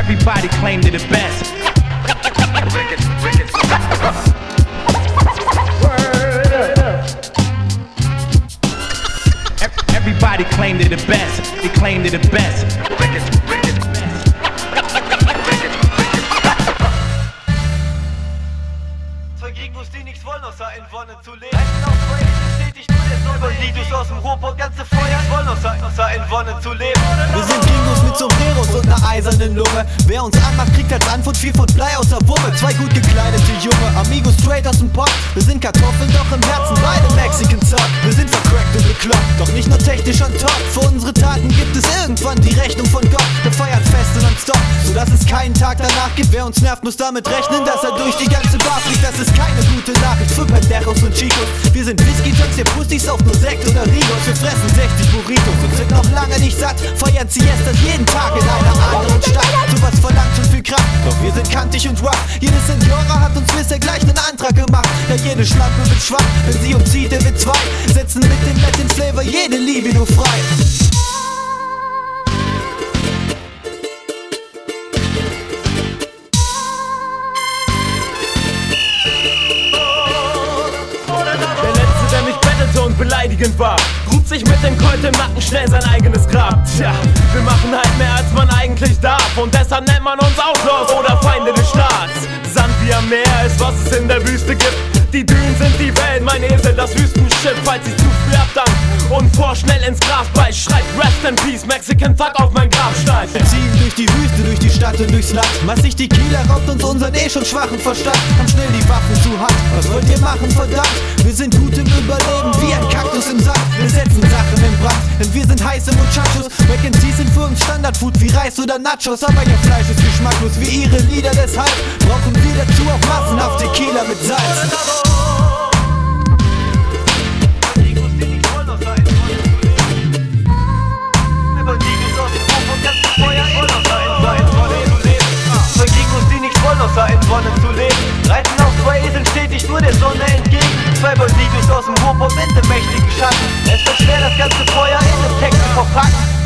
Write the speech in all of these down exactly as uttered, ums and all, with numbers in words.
Everybody claim they're the best. Everybody claim they're the best. They claim they're the best. Zwei Gegner, die nichts wollen, außer in Wonnen zu leben. Stetig nur der Sonne. Die Liedus aus dem Ruhrpott, ganze Feuer wollen, außer, außer in Wonnen zu leben. Wir sind Gingos mit Sombreros und ner eisernen Lunge. Wer uns anmacht, kriegt als Antwort vier Pfund Blei aus der Wumme. Zwei gut gekleidete Junge, Amigos straight aus dem Pott. Wir sind Kartoffeln, doch im Herzen beide Mexican Zop. Wir sind vercrackt und bekloppt, doch nicht nur technisch on top. Für unsere Taten gibt es irgendwann die Rechnung von Gott. Wir feiern Feste nonstop, sodass es keinen Tag danach gibt. Wer uns nervt, muss damit rechnen, dass er durch die ganze Bar fliegt. Das ist keine gute Nachricht für Pendejos und Chicos. Wir sind Whisky-Junks, ihr Pussys auf nur Sekt oder Rigos. Wir fressen sechzig Burritos und sind noch lange nicht satt. Feiern Siestas jeden Tag in einer anderen Stadt. Sowas verlangt schon viel Kraft, doch wir sind kantig und rough. Jede Senora hat uns bisher gleich einen Antrag gemacht. Ja, jede Schlampe wird schwach, wenn sie umzieht, der wird zwei. Setzen mit dem Latin Flavor jede Libido frei. Und beleidigend war, grub sich mit dem Colt im Nacken schnell sein eigenes Grab. Tja, wir machen halt mehr als man eigentlich darf und deshalb nennt man uns Outlaws oder Feinde des Staats. Sand wie am Meer ist, was es in der Wüste gibt. Die Dünen sind die Welt, mein Esel das Wüstenschiff. Falls ich zu früh abdank und vorschnell ins Grab beiß, schreibt Rest in Peace, Mexican Fuck auf mein Grabstein. Wir ziehen durch die Wüste, durch die Stadt und durchs Land. Massig Tequila raubt uns unseren eh schon schwachen Verstand. Haben schnell die Waffen zur Hand, was wollt ihr machen, verdammt? Wir sind gut im Überleben, wie ein Kaktus im Sand. Wir setzen Sachen in Brand, denn wir sind heiße Muchachos. Mac and Cheese sind für uns Standardfood wie Reis oder Nachos. Aber ihr Fleisch ist geschmacklos wie ihre Lieder, deshalb brauchen wir dazu auch massenhaft Tequila mit Salz. Außer in Wonnen zu leben. Reiten auf zwei Eseln stetig nur der Sonne entgegen. Zwei Bandidos aus dem Ruhrpott mit dem mächtigen Schatten. Es wird schwer, das ganze Feuer in den Text zu verpacken.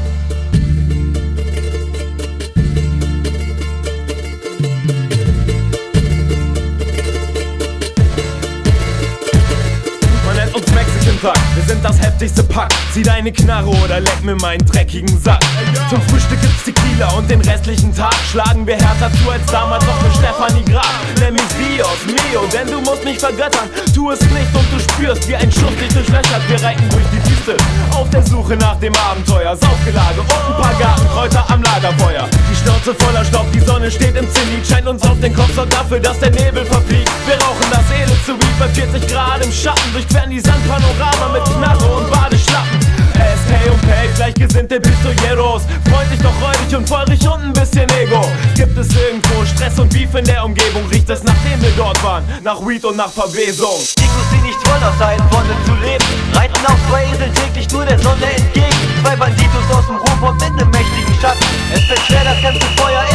Wir sind das heftigste Pack. Zieh deine Knarre oder leck mir meinen dreckigen Sack. Zum Frühstück gibt's Tequila und den restlichen Tag schlagen wir härter zu als damals noch mit Stefanie Graf. Nenn mich Dios Mio, denn du musst mich vergöttern. Tu es nicht und du spürst, wie ein Schuss dich durchlöchert. Wir reiten durch die Wüste auf der Suche nach dem Abenteuer. Saufgelage und ein paar Gartenkräuter am Lagerfeuer. Die Schnauze voller Staub, die Sonne steht im Zenit. Scheint uns auf den Kopf, sorgt dafür, dass der Nebel verfliegt. Wir rauchen das Edel zu Weed bei vierzig Grad im Schatten. Durchqueren die Sandpanorama mit Knarre und Badeschlappen. Er ist Pay und Pay, gleichgesinnte Pistoleros. Freundlich, doch räudig und feurig und ein bisschen Ego. Gibt es irgendwo Stress und Beef in der Umgebung? Riecht es, nachdem wir dort waren, nach Weed und nach Verwesung. Digos, die nicht wollen, außer in Wonnen zu leben. Reiten auf zwei Eseln täglich nur der Sonne entgegen. Zwei Bandidos aus dem Ruhrpott mit nem mächtigen Schatten. Es wird schwer, das ganze Feuer